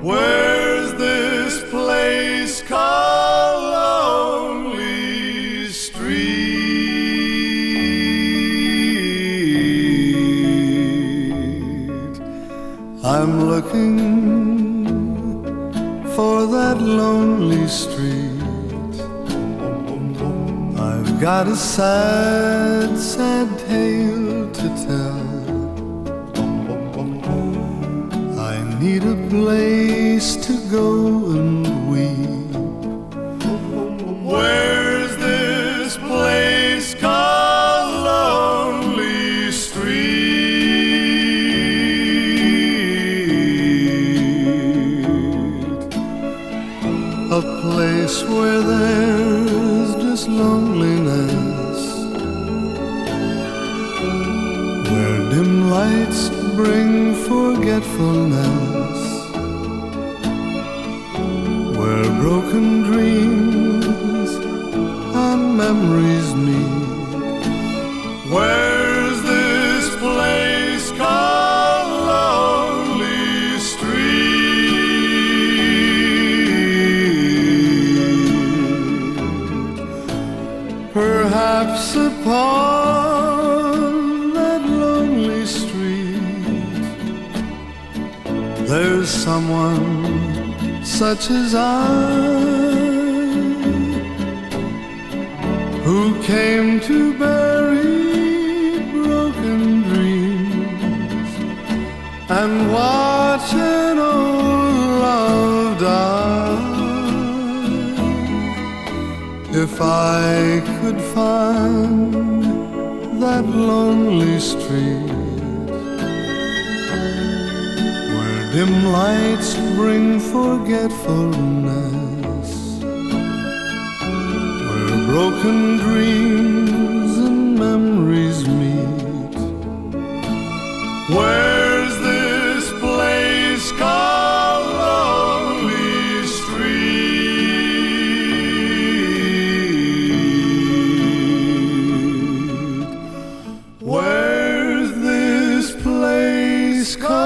Where's this place called Lonely Street? I'm looking for that lonely street. I've got a sad, sad tale to tell. I need a place to go and weep. Where's this place called Lonely Street? A place where there's just loneliness, where dim lights bring forgetfulness, where broken dreams and memories meet. Where's this place called Lonely Street? Perhaps upon that lonely street there's someone such as I, who came to bury broken dreams and watch an old love die. If I could find that lonely street, dim lights bring forgetfulness, where broken dreams and memories meet. Where's this place called Lonely Street? Where's this place called